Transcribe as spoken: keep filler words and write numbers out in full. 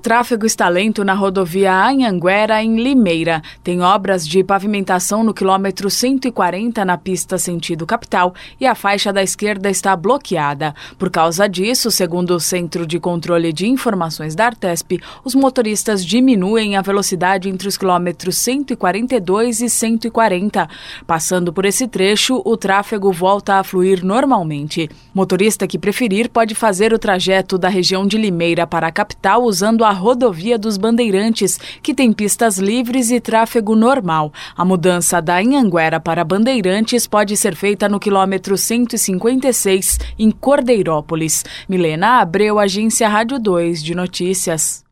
tráfego está lento na rodovia Anhanguera, em Limeira. Tem obras de pavimentação no quilômetro cento e quarenta na pista sentido capital e a faixa da esquerda está bloqueada. Por causa disso, segundo o Centro de Controle de Informações da Artesp, os motoristas diminuem a velocidade entre os quilômetros cento e quarenta e dois e cento e quarenta. Passando por esse trecho, o tráfego volta a fluir normalmente. Motorista que preferir pode fazer o trajeto da região de Limeira para a capital usando a rodovia dos Bandeirantes, que tem pistas livres e tráfego normal. A mudança da Anhanguera para Bandeirantes pode ser feita no quilômetro cento e cinquenta e seis, em Cordeirópolis. Milena Abreu, Agência Rádio dois de Notícias.